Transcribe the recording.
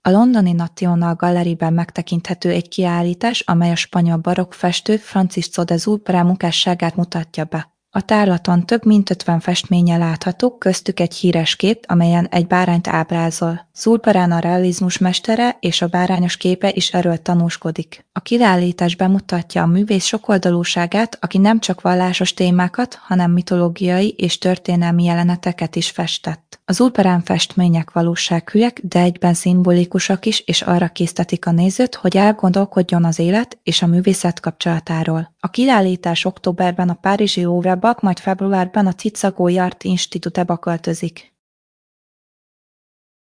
A londoni National Galleryben megtekinthető egy kiállítás, amely a spanyol barokk festő Francisco de Zurbarán munkásságát mutatja be. A tárlaton több mint 50 festménye látható, köztük egy híres kép, amelyen egy bárányt ábrázol. Zurbarán a realizmus mestere, és a bárányos képe is erről tanúskodik. A kiállítás bemutatja a művész sokoldalúságát, aki nem csak vallásos témákat, hanem mitológiai és történelmi jeleneteket is festett. Az Zurbarán festmények valósághűek, de egyben szimbolikusak is, és arra késztetik a nézőt, hogy elgondolkodjon az élet és a művészet kapcsolatáról. A kiállítás októberben a párizsi Louvre-ba, majd februárban a Ciczago Art Institute-ba költözik.